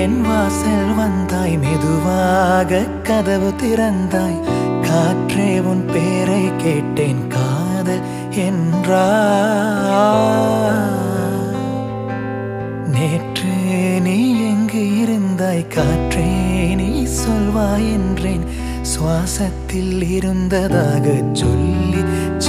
என் வாசல் வந்தாய் மெதுவாக கதவு திறந்தாய் காற்றே உன் பேரை கேட்டேன் காதல் என்றாய் நேற்று நீ எங்கு இருந்தாய் காற்றே நீ சொல்வாய் என்றேன் சுவாசத்தில் இருந்ததாக சொல்லி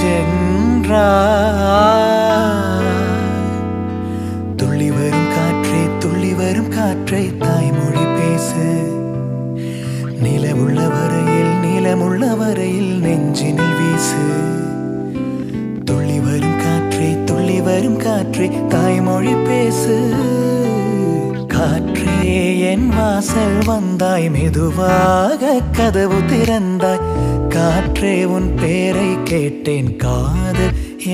சென்றாய் துள்ளி வரும் காற்றை தாய்மொழி பேசு நிலமுள்ள வரையில் நெஞ்சினில் வீசு துள்ளி வரும் காற்றை தாய்மொழி பேசு காற்றே என் வாசல் வந்தாய் மெதுவாக கதவு திறந்தாய் காற்றே உன் பேரை கேட்டேன் காதல்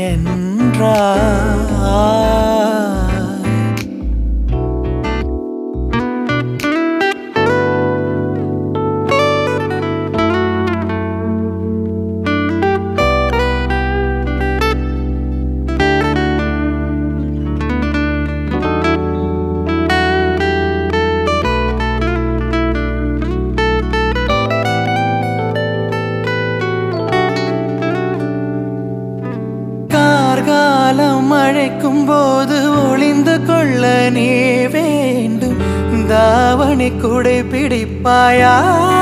என்றாய் காலம் அழைக்கும் போது ஒளிந்து கொள்ள நீ வேண்டும் தாவணி குடை பிடிப்பாயா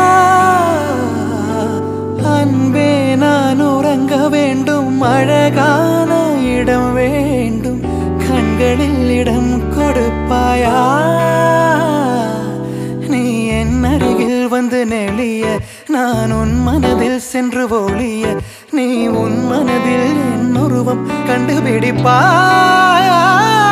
அன்பே நான் உறங்க வேண்டும் அழகான இடம் வேண்டும் கண்களில் இடம் கொடுப்பாயா நீ என் அருகில் வந்து நெளிய நான் உன் மனதில் சென்று ஒளிய நீ உன் மனதில் என் உருவம் கண்டுபிடிப்பாயா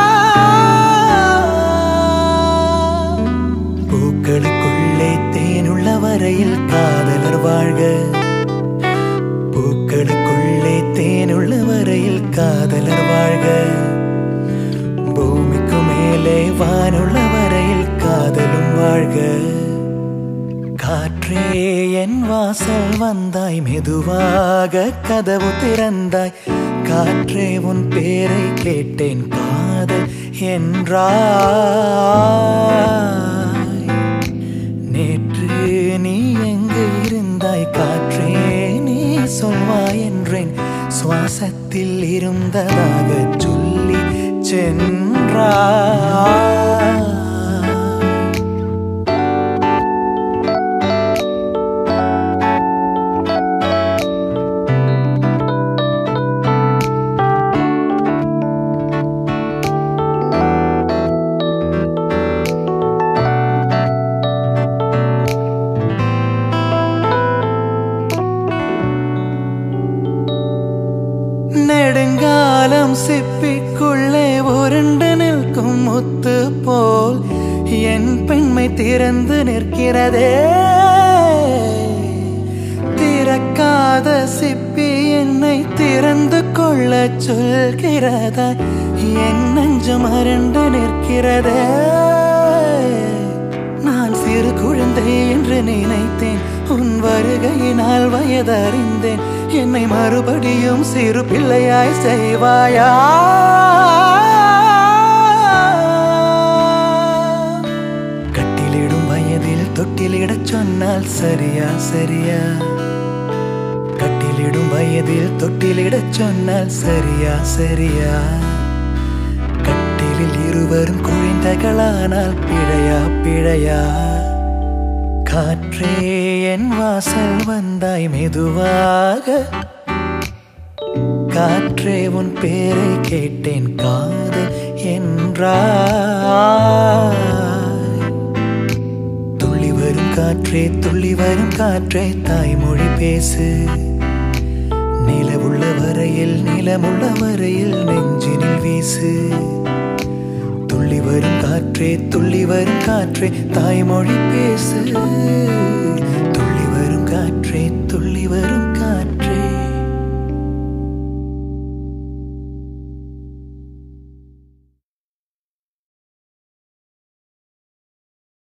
பூக்களுக்குள்ளே தேனுள்ள வரையில் காதலர் வாழ்க பூக்களுக்குள்ளே தேனுள்ள வரையில் காதலர் வாழ்க பூமிக்கு மேலே வானுள்ள வரையில் காதலும் வாழ்க காற்றே என் வாசல் வந்தாய் மெதுவாக கதவு திறந்தாய் காற்றே உன் பேரை கேட்டேன் காதல் என்றாய் நேற்று நீ எங்கு இருந்தாய் காற்றே நீ சொல்வாய் என்றேன் சுவாசத்தில் இருந்ததாக சொல்லி சென்றாய் நெடுங்காலம் சிப்பிக்குள்ளே உருண்டு நிற்கும் முத்து போல் என் பெண்மை திறந்து நிற்கிறதே திறக்காத சிப்பி என்னை திறந்து கொள்ள சொல்கிறதா என் நெஞ்சம் அரண்டு நிற்கிறதே நான் சிறு குழந்தை என்று நினைத்தேன் உன் வருகையினால் வயதறிந்தேன் என்னை மறுபடியும் சிறு பிள்ளையாய் செய்வாயா கட்டிலிடும் வயதில் தொட்டிலிடச் சொன்னால் சரியா சரியா கட்டிலிடும் வயதில் தொட்டிலிடச் சொன்னால் சரியா சரியா கட்டிலில் இருவரும் குழந்தைகளானால் பிழையா பிழையா காற்றே என் வாசல் வந்தாய் மெதுவாக காற்றே உன் பேரை கேட்டேன் காதல் என்றாய் துள்ளி வரும் காற்றே தாய்மொழி பேசு நிலமுள்ள வரையில் நெஞ்சினில் வீசு துள்ளி வரும் காற்றே தாய்மொழி பேசு துள்ளி வரும் காற்றே